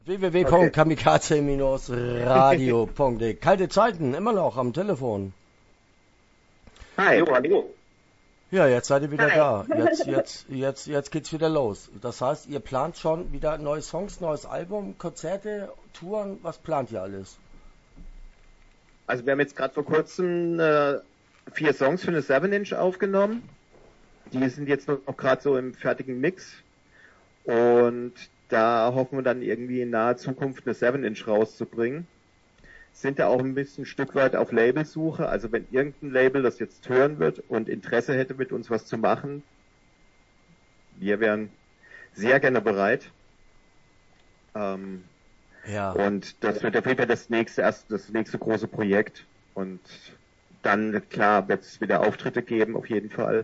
www.kamikaze-radio.de. Kalte Zeiten, immer noch am Telefon. Hi. Jo, hallo. Ja, jetzt seid ihr wieder Hi. da. Jetzt geht's wieder los. Das heißt, ihr plant schon wieder neue Songs, neues Album, Konzerte, Touren. Was plant ihr alles? Also wir haben jetzt gerade vor kurzem 4 Songs für eine 7-Inch aufgenommen. Die sind jetzt noch gerade so im fertigen Mix. Und da hoffen wir dann irgendwie in naher Zukunft eine 7-Inch rauszubringen. Sind da auch ein bisschen ein Stück weit auf Labelsuche. Also wenn irgendein Label das jetzt hören wird und Interesse hätte, mit uns was zu machen, wir wären sehr gerne bereit. Ja. Und das wird auf jeden Fall das nächste große Projekt. Und dann, klar, wird es wieder Auftritte geben, auf jeden Fall.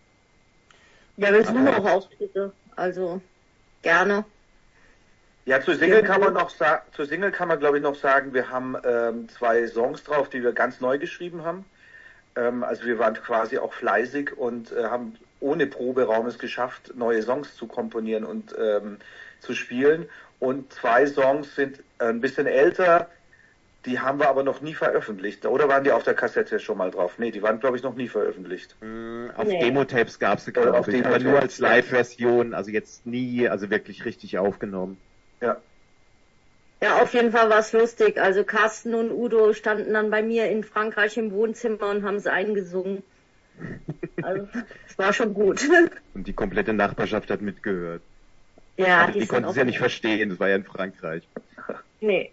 Ja, wir suchen auch Auftritte, also gerne. Ja, zur Single kann man glaube ich noch sagen, wir haben 2 Songs drauf, die wir ganz neu geschrieben haben. Also wir waren quasi auch fleißig und haben ohne Proberaum es geschafft, neue Songs zu komponieren und zu spielen. Und 2 Songs sind ein bisschen älter, die haben wir aber noch nie veröffentlicht. Oder waren die auf der Kassette schon mal drauf? Nee, die waren, glaube ich, noch nie veröffentlicht. Auf Demo-Tapes gab es sie, glaube ich, aber nur als Live-Version, also jetzt nie, also wirklich richtig aufgenommen. Ja. Ja, auf jeden Fall war es lustig. Also Carsten und Udo standen dann bei mir in Frankreich im Wohnzimmer und haben es eingesungen. Also, es war schon gut. Und die komplette Nachbarschaft hat mitgehört. Ja, die konnten es ja nicht verstehen, das war ja in Frankreich. Nee.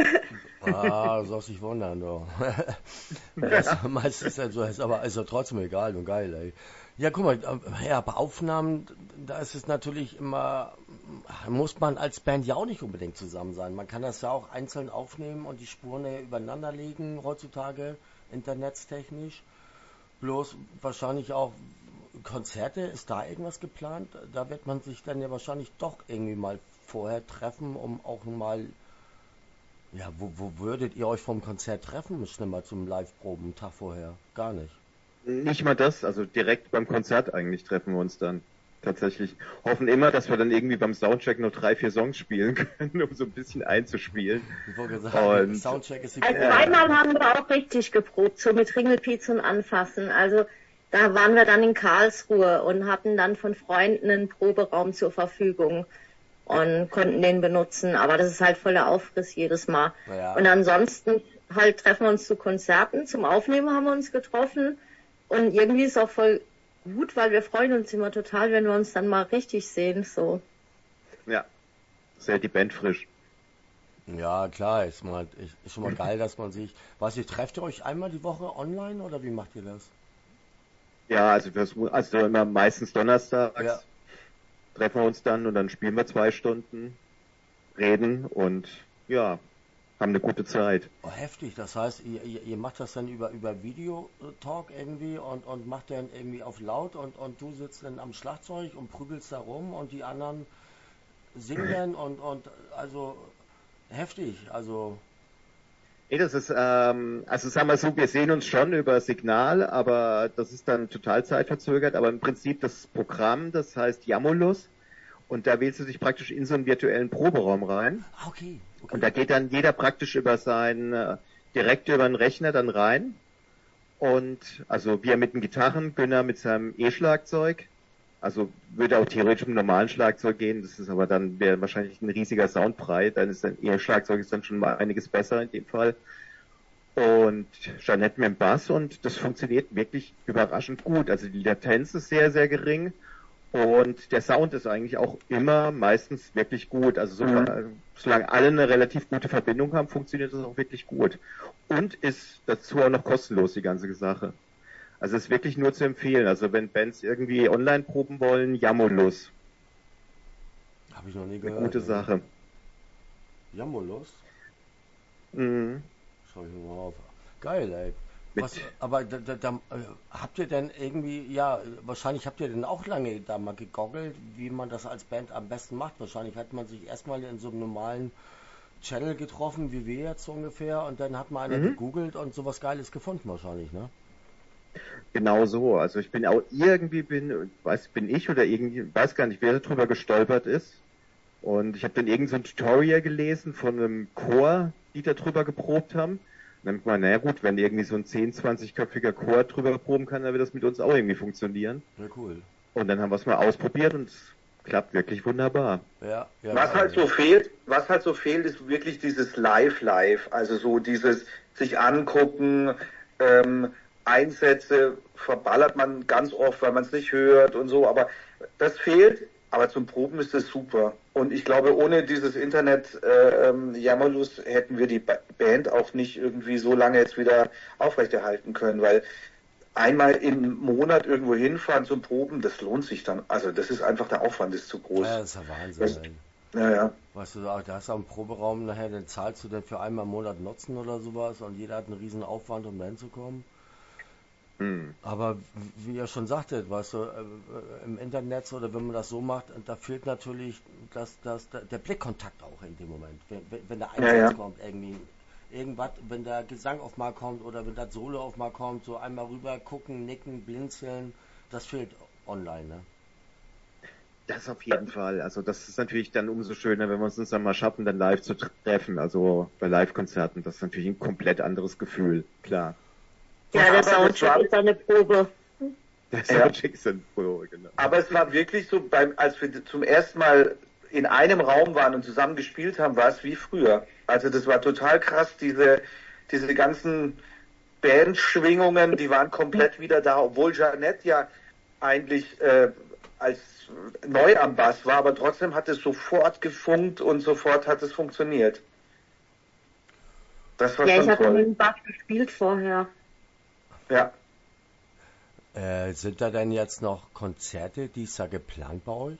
Ah, du sollst dich wundern, doch. Meistens so, aber ist ja trotzdem egal und geil, ey. Ja, guck mal, ja, bei Aufnahmen, da ist es natürlich immer, muss man als Band ja auch nicht unbedingt zusammen sein. Man kann das ja auch einzeln aufnehmen und die Spuren ja übereinander legen heutzutage, internettechnisch. Bloß wahrscheinlich auch Konzerte, ist da irgendwas geplant? Da wird man sich dann ja wahrscheinlich doch irgendwie mal vorher treffen, um auch mal, ja, wo würdet ihr euch vom Konzert treffen? Schnell mal zum Live-Proben, einen Tag vorher. Gar nicht. Nicht mal das, also direkt beim Konzert eigentlich treffen wir uns dann. Tatsächlich. Hoffen immer, dass wir dann irgendwie beim Soundcheck nur 3, 4 Songs spielen können, um so ein bisschen einzuspielen. Ich wollte sagen, Soundcheck ist die Also zweimal haben wir auch richtig geprobt, so mit Ringelpiez und Anfassen. Also da waren wir dann in Karlsruhe und hatten dann von Freunden einen Proberaum zur Verfügung und konnten den benutzen. Aber das ist halt voller Aufriss jedes Mal. Ja. Und ansonsten halt treffen wir uns zu Konzerten. Zum Aufnehmen haben wir uns getroffen. Und irgendwie ist auch voll gut, weil wir freuen uns immer total, wenn wir uns dann mal richtig sehen, so. Ja, ist ja die Band frisch. Ja, klar, ist schon mal geil, dass man sich, trefft ihr euch einmal die Woche online oder wie macht ihr das? Ja, also immer meistens donnerstags Ja. treffen wir uns dann und dann spielen wir 2 Stunden, reden und ja, haben eine gute Zeit. Oh, heftig, das heißt, ihr macht das dann über Videotalk irgendwie und macht dann irgendwie auf laut und du sitzt dann am Schlagzeug und prügelst da rum und die anderen singen und also heftig, also. Nee, das ist, also sagen wir so, wir sehen uns schon über Signal, aber das ist dann total zeitverzögert, aber im Prinzip das Programm, das heißt Jamulus und da wählst du dich praktisch in so einen virtuellen Proberaum rein. Okay. Und da geht dann jeder praktisch direkt über den Rechner dann rein. Und also wir mit den Gitarren, Günner mit seinem E-Schlagzeug. Also würde auch theoretisch mit einem normalen Schlagzeug gehen. Das ist aber dann wäre wahrscheinlich ein riesiger Soundbrei. Dann ist ein E-Schlagzeug ist dann schon mal einiges besser in dem Fall. Und Jeanette mit dem Bass und das funktioniert wirklich überraschend gut. Also die Latenz ist sehr, sehr gering. Und der Sound ist eigentlich auch immer meistens wirklich gut. Also solange alle eine relativ gute Verbindung haben, funktioniert das auch wirklich gut. Und ist dazu auch noch kostenlos, die ganze Sache. Also ist wirklich nur zu empfehlen. Also wenn Bands irgendwie online proben wollen, Jamulus. Habe ich noch nie gehört. Eine gute Sache. Jamulus? Mhm. Schau ich mir mal auf. Geil, ey. Aber habt ihr denn irgendwie, ja, wahrscheinlich habt ihr denn auch lange da mal gegoogelt, wie man das als Band am besten macht. Wahrscheinlich hat man sich erstmal in so einem normalen Channel getroffen, wie wir jetzt so ungefähr, und dann hat mal einer gegoogelt und sowas Geiles gefunden wahrscheinlich, ne? Genau so. Also ich bin auch irgendwie, weiß gar nicht, wer darüber gestolpert ist. Und ich habe dann irgend so ein Tutorial gelesen von einem Chor, die da drüber geprobt haben. Und dann hab ich gemeint, naja gut, wenn irgendwie so ein 10-, 20-köpfiger Chor drüber proben kann, dann wird das mit uns auch irgendwie funktionieren. Ja, cool. Und dann haben wir es mal ausprobiert und es klappt wirklich wunderbar. Ja, Was halt so fehlt, ist wirklich dieses Live, also so dieses sich angucken, Einsätze verballert man ganz oft, weil man es nicht hört und so, aber das fehlt, aber zum Proben ist es super. Und ich glaube, ohne dieses Internet Jammerlust hätten wir die Band auch nicht irgendwie so lange jetzt wieder aufrechterhalten können, weil einmal im Monat irgendwo hinfahren zum Proben, das lohnt sich dann. Also das ist einfach, der Aufwand ist zu groß. Ja, das ist ja Wahnsinn. Ja. Weißt du, da hast du einen Proberaum nachher, dann zahlst du dann für einmal im Monat Nutzen oder sowas und jeder hat einen riesen Aufwand, um da hinzukommen. Aber wie ihr schon sagtet, weißt du, im Internet oder wenn man das so macht, da fehlt natürlich der Blickkontakt auch in dem Moment. Wenn der Einsatz kommt, irgendwas, wenn der Gesang auf mal kommt oder wenn das Solo auf mal kommt, so einmal rüber gucken, nicken, blinzeln, das fehlt online, ne? Das auf jeden Fall. Also das ist natürlich dann umso schöner, wenn wir uns dann mal schaffen, dann live zu treffen. Also bei Live-Konzerten, das ist natürlich ein komplett anderes Gefühl, klar. Ja, der Soundcheck ist eine Probe. Der Soundcheck ist eine Probe, genau. Aber es war wirklich so, als wir zum ersten Mal in einem Raum waren und zusammen gespielt haben, war es wie früher. Also das war total krass, diese ganzen Bandschwingungen, die waren komplett wieder da, obwohl Jeanette ja eigentlich als neu am Bass war, aber trotzdem hat es sofort gefunkt und sofort hat es funktioniert. Das war ja, schon ich habe toll. mit dem Bass gespielt vorher. Ja. Sind da denn jetzt noch Konzerte dieses Jahr geplant bei euch?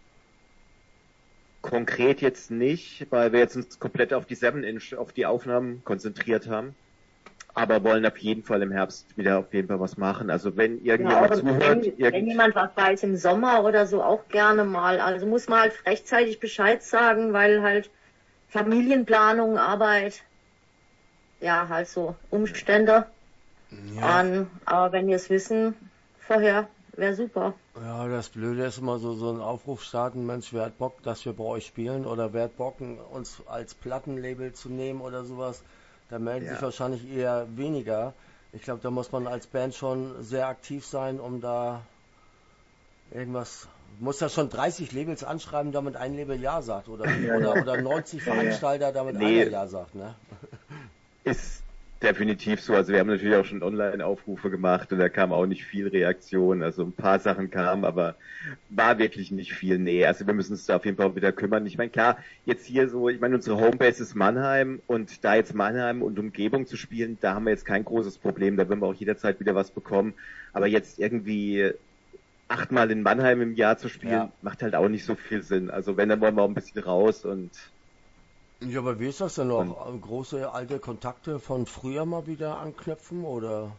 Konkret jetzt nicht, weil wir jetzt uns komplett auf die 7-Inch, auf die Aufnahmen konzentriert haben. Aber wollen auf jeden Fall im Herbst wieder auf jeden Fall was machen. Also wenn irgendjemand zuhört... Wenn jemand was weiß im Sommer oder so, auch gerne mal. Also muss man halt rechtzeitig Bescheid sagen, weil halt Familienplanung, Arbeit, ja, halt so Umstände. Ja. Aber wenn wir es wissen, vorher, wäre super. Ja, das Blöde ist immer so einen Aufruf starten, Mensch, wer hat Bock, dass wir bei euch spielen oder wer hat Bock, uns als Plattenlabel zu nehmen oder sowas, da melden sich wahrscheinlich eher weniger. Ich glaube, da muss man als Band schon sehr aktiv sein, um da irgendwas, muss ja schon 30 Labels anschreiben, damit ein Label Ja sagt oder 90 Veranstalter, damit einer Ja sagt, ne? Ist definitiv so. Also wir haben natürlich auch schon Online-Aufrufe gemacht und da kam auch nicht viel Reaktion. Also ein paar Sachen kamen, aber war wirklich nicht viel. Nee, also wir müssen uns da auf jeden Fall wieder kümmern. Ich meine, klar, jetzt hier so, ich meine, unsere Homebase ist Mannheim und da jetzt Mannheim und Umgebung zu spielen, da haben wir jetzt kein großes Problem. Da werden wir auch jederzeit wieder was bekommen. Aber jetzt irgendwie 8-mal in Mannheim im Jahr zu spielen, macht halt auch nicht so viel Sinn. Also wenn, dann wollen wir auch ein bisschen raus und... Ja, aber wie ist das denn noch? Große alte Kontakte von früher mal wieder anknüpfen oder?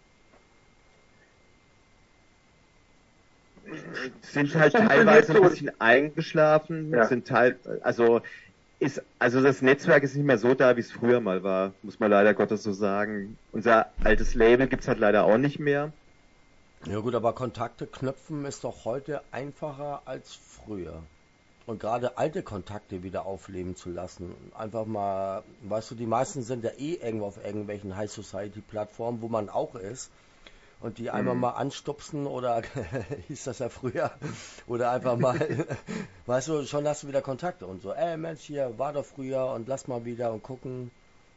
Sind halt teilweise ein bisschen eingeschlafen, also das Netzwerk ist nicht mehr so da, wie es früher mal war, muss man leider Gottes so sagen. Unser altes Label gibt's halt leider auch nicht mehr. Ja gut, aber Kontakte knüpfen ist doch heute einfacher als früher. Und gerade alte Kontakte wieder aufleben zu lassen. Einfach mal, weißt du, die meisten sind ja irgendwo auf irgendwelchen High Society Plattformen, wo man auch ist. Und die einmal mal anstupsen oder, hieß das ja früher, oder einfach mal, weißt du, schon hast du wieder Kontakte und so, Mensch, hier, war doch früher und lass mal wieder und gucken.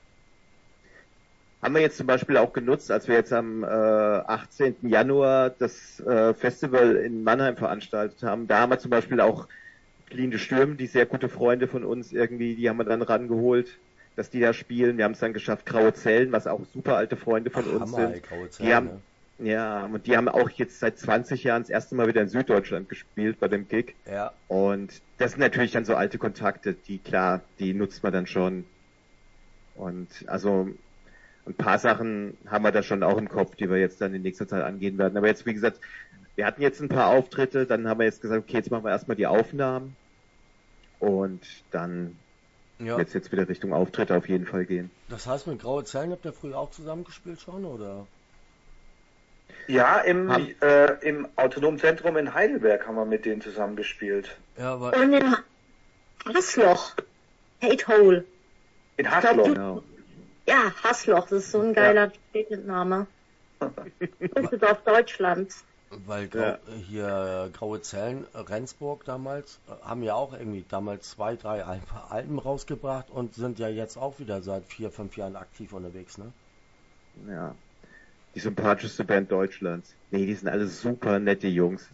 Haben wir jetzt zum Beispiel auch genutzt, als wir jetzt am 18. Januar das Festival in Mannheim veranstaltet haben. Da haben wir zum Beispiel auch Fliehende Stürme, die sehr gute Freunde von uns irgendwie, die haben wir dann rangeholt, dass die da spielen. Wir haben es dann geschafft, Graue Zellen, was auch super alte Freunde von uns Hammer, sind. Graue Zellen, die haben, ja, und die haben auch jetzt seit 20 Jahren das erste Mal wieder in Süddeutschland gespielt bei dem Gig. Ja. Und das sind natürlich dann so alte Kontakte, die nutzt man dann schon. Und also ein paar Sachen haben wir da schon auch im Kopf, die wir jetzt dann in nächster Zeit angehen werden. Aber jetzt, wie gesagt, wir hatten jetzt ein paar Auftritte, dann haben wir jetzt gesagt, okay, jetzt machen wir erstmal die Aufnahmen. Und dann wird es jetzt wieder Richtung Auftritte auf jeden Fall gehen. Das heißt, mit Graue Zellen habt ihr früher auch zusammengespielt schon, oder? Ja, im Autonomen Zentrum in Heidelberg haben wir mit denen zusammengespielt. Ja, aber Und Hassloch. Hate Hole. In Hassloch. Genau. Ja, Hassloch, das ist so ein geiler Städtename. Düsseldorf, Deutschland. Weil Ja. hier Graue Zellen, Rendsburg damals, haben ja auch irgendwie damals 2, 3 Alben rausgebracht und sind ja jetzt auch wieder seit 4, 5 Jahren aktiv unterwegs, ne? Ja. Die sympathischste Band Deutschlands. Nee, die sind alle super nette Jungs.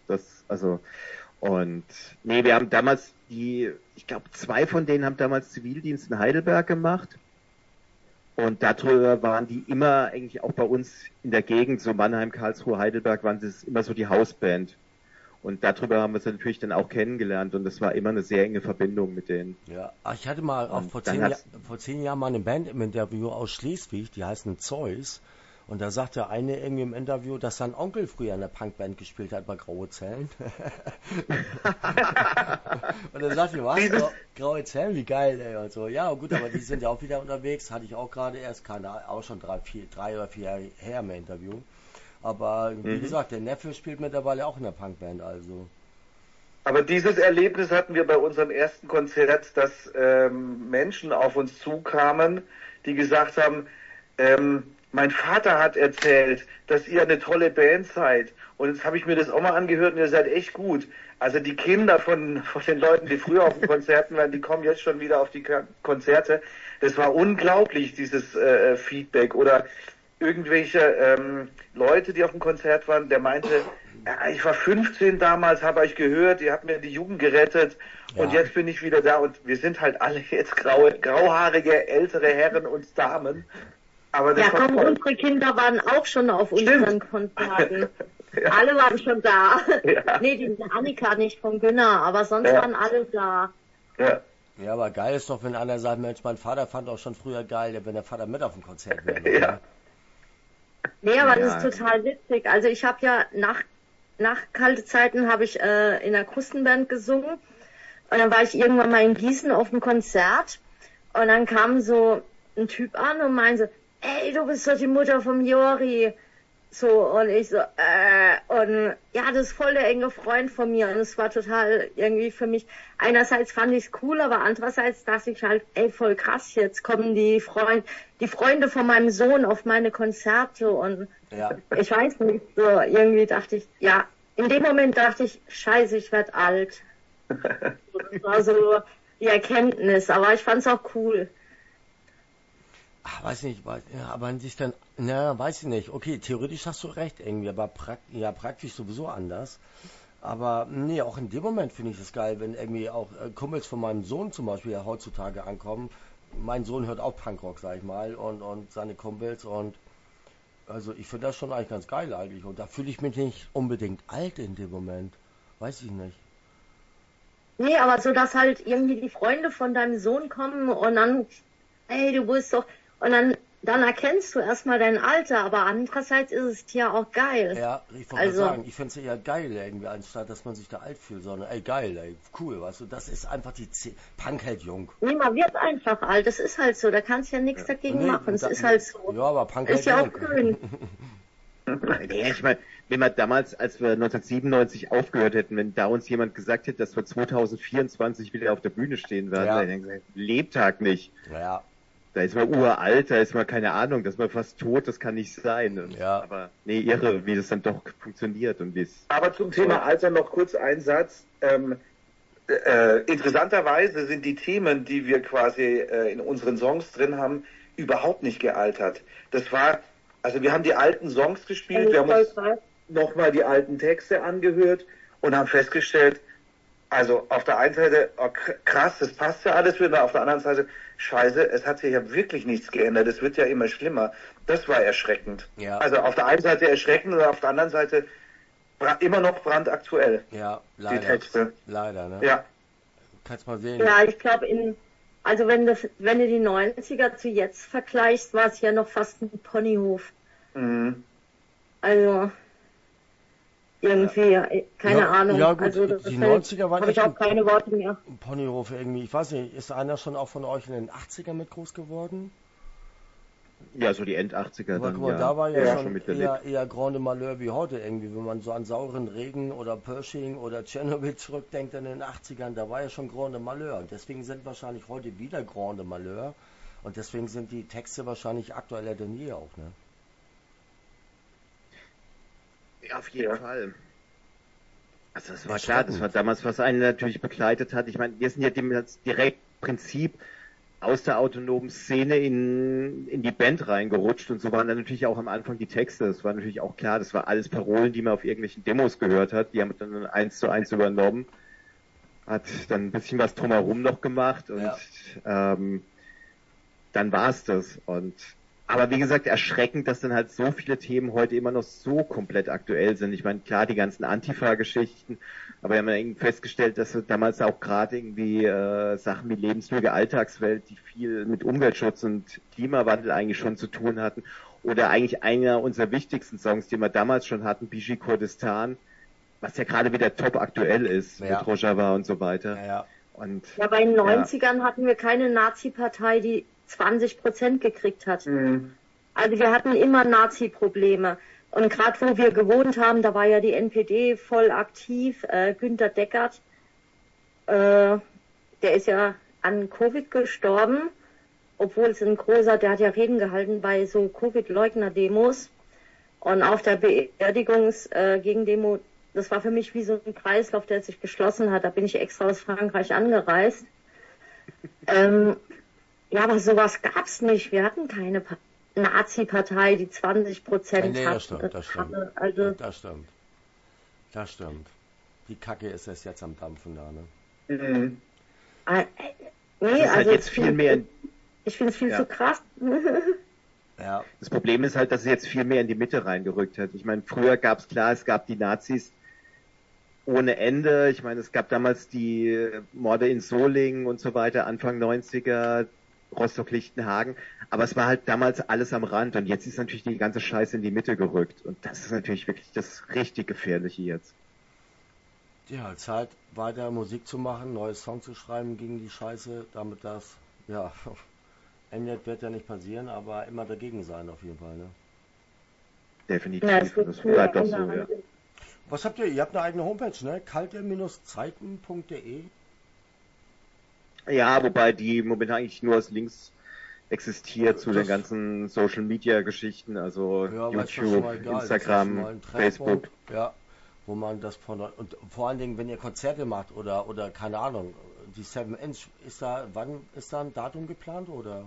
Wir haben damals ich glaube 2 von denen haben damals Zivildienst in Heidelberg gemacht. Und darüber waren die immer eigentlich auch bei uns in der Gegend, so Mannheim, Karlsruhe, Heidelberg, waren das immer so die Hausband. Und darüber haben wir sie natürlich dann auch kennengelernt und das war immer eine sehr enge Verbindung mit denen. Ja, ich hatte mal auch Und vor dann 10 Jahren mal eine Band im Interview aus Schleswig, die heißen Zeus. Und da sagte eine irgendwie im Interview, dass sein Onkel früher in der Punkband gespielt hat bei Graue Zellen. Und dann sagte ich, was? Graue Zellen, wie geil, ey. Und so, ja gut, aber die sind ja auch wieder unterwegs. Hatte ich auch gerade erst, auch schon 3 oder 4 Jahre her im Interview. Aber wie gesagt, der Neffe spielt mittlerweile auch in der Punkband, also. Aber dieses Erlebnis hatten wir bei unserem ersten Konzert, dass Menschen auf uns zukamen, die gesagt haben, mein Vater hat erzählt, dass ihr eine tolle Band seid. Und jetzt habe ich mir das auch mal angehört und ihr seid echt gut. Also die Kinder von den Leuten, die früher auf den Konzerten waren, die kommen jetzt schon wieder auf die Konzerte. Das war unglaublich, dieses Feedback. Oder irgendwelche Leute, die auf dem Konzert waren, der meinte, ja, ich war 15 damals, habe euch gehört, ihr habt mir die Jugend gerettet und jetzt bin ich wieder da. Und wir sind halt alle jetzt grauhaarige, ältere Herren und Damen. Aber das Ja, komm, unsere Kinder waren auch schon auf unseren Konzerten. Ja. Alle waren schon da. Ja. Nee, die Annika nicht von Günner, aber sonst waren alle da. Ja. Ja, aber geil ist doch, wenn einer sagt, Mensch, mein Vater fand auch schon früher geil, wenn der Vater mit auf dem Konzert wäre. Ja. Nee, aber das ist total witzig. Also ich habe ja nach kalte Zeiten habe ich in der Krustenband gesungen und dann war ich irgendwann mal in Gießen auf einem Konzert und dann kam so ein Typ an und meinte, ey, du bist doch die Mutter vom Jori. So, und ich so, und ja, das ist voll der enge Freund von mir und es war total irgendwie für mich, einerseits fand ich es cool, aber andererseits dachte ich halt, ey, voll krass, jetzt kommen die Freunde von meinem Sohn auf meine Konzerte und ich weiß nicht, so, irgendwie dachte ich, ja, in dem Moment dachte ich, scheiße, ich werd alt. Das war so die Erkenntnis, aber ich fand's auch cool. Weiß nicht, aber an sich dann, weiß ich nicht. Okay, theoretisch hast du recht irgendwie, aber praktisch sowieso anders. Aber nee, auch in dem Moment finde ich es geil, wenn irgendwie auch Kumpels von meinem Sohn zum Beispiel ja heutzutage ankommen. Mein Sohn hört auch Punkrock, sag ich mal, und seine Kumpels und also ich finde das schon eigentlich ganz geil eigentlich und da fühle ich mich nicht unbedingt alt in dem Moment. Weiß ich nicht. Nee, aber so, dass halt irgendwie die Freunde von deinem Sohn kommen und dann, ey, du bist doch, und dann erkennst du erstmal dein Alter, aber andererseits ist es ja auch geil. Ja, ich wollte sagen, ich finde es eher geil irgendwie, anstatt dass man sich da alt fühlt, sondern ey, geil, ey, cool, weißt du, das ist einfach Punk hält jung. Nee, man wird einfach alt, das ist halt so, da kannst du ja nichts dagegen machen, es ist halt so. Ja, aber Punk ist hält ja jung. auch schön. Nee, ich meine, wenn wir damals, als wir 1997 aufgehört hätten, wenn da uns jemand gesagt hätte, dass wir 2024 wieder auf der Bühne stehen werden, dann hätte ich gesagt, Lebtag nicht. Ja. Da ist man uralt, da ist man keine Ahnung, da ist man fast tot, das kann nicht sein. Ja. Aber nee, irre, wie das dann doch funktioniert und wie es. Aber zum Thema Alter noch kurz ein Satz. Interessanterweise sind die Themen, die wir quasi in unseren Songs drin haben, überhaupt nicht gealtert. Das war, also wir haben die alten Songs gespielt, wir haben uns nochmal die alten Texte angehört und haben festgestellt, also auf der einen Seite, oh, krass, das passt ja alles wieder, auf der anderen Seite, scheiße, es hat sich ja wirklich nichts geändert, es wird ja immer schlimmer. Das war erschreckend. Ja. Also auf der einen Seite erschreckend und auf der anderen Seite immer noch brandaktuell. Ja, leider. Die Texte. Leider, ne? Ja. Kannst mal sehen. Ja, ich glaube, also wenn du die 90er zu jetzt vergleichst, war es ja noch fast ein Ponyhof. Mhm. Also irgendwie, keine Ahnung. Ja gut, also die 90er waren habe ich auch keine Worte mehr. Ponyhof irgendwie. Ich weiß nicht, ist einer schon auch von euch in den 80ern mit groß geworden? Ja, so die End-80er Aber dann, guck mal, ja. da war ja schon schon miterlebt. eher Grande Malheur wie heute irgendwie. Wenn man so an sauren Regen oder Pershing oder Tschernobyl zurückdenkt in den 80ern, da war ja schon Grande Malheur. Und deswegen sind wahrscheinlich heute wieder Grande Malheur. Und deswegen sind die Texte wahrscheinlich aktueller denn je auch, ne? Ja, auf jeden Fall. Also das war klar, Erschreckend. das war damals, was einen natürlich begleitet hat. Ich meine, wir sind ja dem das direkt Prinzip aus der autonomen Szene in die Band reingerutscht und so waren dann natürlich auch am Anfang die Texte. Das war natürlich auch klar, das war alles Parolen, die man auf irgendwelchen Demos gehört hat. Die haben dann 1:1 übernommen, hat dann ein bisschen was drumherum noch gemacht und dann war's das. Aber wie gesagt, erschreckend, dass dann halt so viele Themen heute immer noch so komplett aktuell sind. Ich meine, klar, die ganzen Antifa-Geschichten, aber wir haben ja irgendwie festgestellt, dass damals auch gerade irgendwie Sachen wie Lebenslüge, Alltagswelt, die viel mit Umweltschutz und Klimawandel eigentlich schon zu tun hatten. Oder eigentlich einer unserer wichtigsten Songs, die wir damals schon hatten, Bishi Kurdistan, was ja gerade wieder top aktuell ist, Ja. mit Rojava und so weiter. Ja. Und Ja, bei den 90ern hatten wir keine Nazi-Partei, die 20% gekriegt hat. Mhm. Also wir hatten immer Nazi-Probleme. Und gerade wo wir gewohnt haben, da war ja die NPD voll aktiv. Günter Deckert, der ist ja an Covid gestorben, obwohl es der hat ja Reden gehalten bei so Covid-Leugner-Demos. Und auf der Beerdigungs-Gegendemo, das war für mich wie so ein Kreislauf, der sich geschlossen hat. Da bin ich extra aus Frankreich angereist. Ja, aber sowas gab's nicht. Wir hatten keine Nazi-Partei, die 20% Nee, hat. das stimmt, das stimmt. Also, Das stimmt. Die Kacke ist es jetzt am Dampfen da, ne? Mhm. nee, ist halt also jetzt viel mehr, ich finde es viel Ja. zu krass. Ja. das Problem ist halt, dass es jetzt viel mehr in die Mitte reingerückt hat. Ich meine, früher es gab die Nazis ohne Ende. Ich meine, es gab damals die Morde in Solingen und so weiter, Anfang 90er, Rostock-Lichtenhagen. Aber es war halt damals alles am Rand und jetzt ist natürlich die ganze Scheiße in die Mitte gerückt. Und das ist natürlich wirklich das richtig Gefährliche jetzt. Ja, Zeit weiter Musik zu machen, neue Songs zu schreiben gegen die Scheiße, damit das, ja, endet wird ja nicht passieren, aber immer dagegen sein auf jeden Fall, ne? Definitiv. Ja, es wird Das viel bleibt auch so, ändern. ja. Was habt ihr? Ihr habt eine eigene Homepage, ne? kalte-zeiten.de. Ja, wobei die momentan eigentlich nur als Links existiert zu Das- den ganzen Social Media Geschichten, also Ja, aber ist doch schon YouTube, mal egal. Das ist Instagram, schon mal ein Facebook. Treffpunkt, ja, wo man das und vor allen Dingen, wenn ihr Konzerte macht oder keine Ahnung, die 7-Inch, wann ist da ein Datum geplant oder?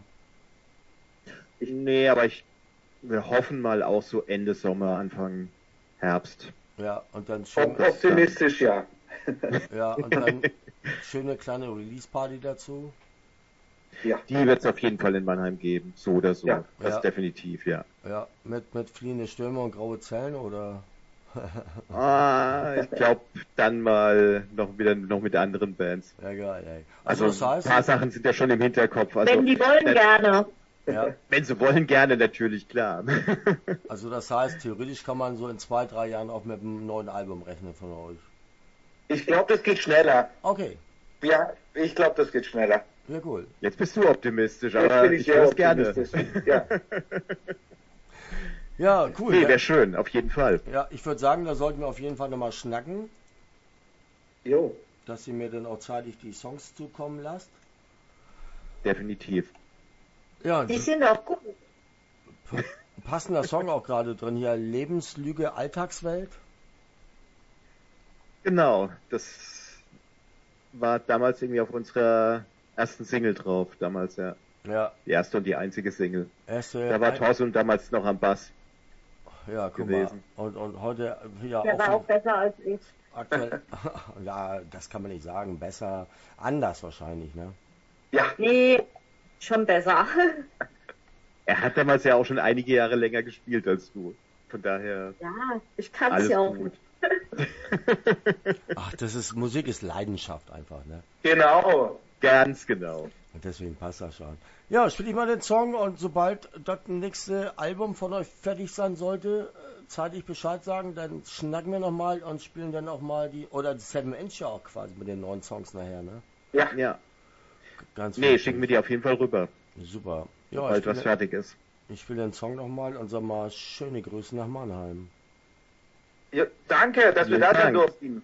Nee, aber wir hoffen mal auch so Ende Sommer, Anfang Herbst. Ja, und dann schön, Optimistisch, ja. ja, und dann schöne kleine Release-Party dazu. Ja. Die wird es auf jeden Fall in Mannheim geben, so oder so. Ja. Das Ja. definitiv, ja. Ja, mit fliehende Stürme und graue Zellen oder? Ich glaube dann mal noch mit anderen Bands. Ja, geil, ey. Also das heißt, ein paar Sachen sind ja schon im Hinterkopf. Also, Wenn die wollen, gerne. ja, wenn sie wollen, gerne natürlich, klar. also das heißt, theoretisch kann man so in 2-3 Jahren auch mit einem neuen Album rechnen von euch. Ich glaube, das geht schneller. Okay, Ja, ich glaube, das geht schneller. ja cool. Jetzt bist du optimistisch, Jetzt aber bin ich sehr höre es gerne. optimistisch. Ja. Ja, cool. Nee, Ja. wäre schön, auf jeden Fall. Ja, ich würde sagen, da sollten wir auf jeden Fall nochmal schnacken, Jo. dass ihr mir dann auch zeitig die Songs zukommen lasst. Definitiv. Ja, Die sind auch gut. passender Song auch gerade drin hier, Lebenslüge, Alltagswelt. Genau, das war damals irgendwie auf unserer ersten Single drauf, damals, ja. Ja, Die erste und die einzige Single. erste. Da war Thorsten damals noch am Bass. Ja, guck gewesen. mal. Und heute ja Der war auch besser als ich. aktuell. Ja, das kann man nicht sagen. Besser, anders wahrscheinlich, ne? Ja. Nee, schon besser. Er hat damals ja auch schon einige Jahre länger gespielt als du. Von daher Ja, ich kann es alles ja auch gut. nicht. Ach, Musik ist Leidenschaft einfach, ne? Genau. Ganz genau. Und deswegen passt das schon. Ja, spiele ich mal den Song und sobald das nächste Album von euch fertig sein sollte, zeitig Bescheid sagen, dann schnacken wir nochmal und spielen dann auch mal die 7-Inch ja auch quasi mit den neuen Songs nachher, ne? Ja. Ja. Ganz Nee, schicken wir die auf jeden Fall rüber, Super. Ja, sobald was fertig ist. Ich will den Song nochmal und sag mal schöne Grüße nach Mannheim. Ja, danke, dass wir da sein durften.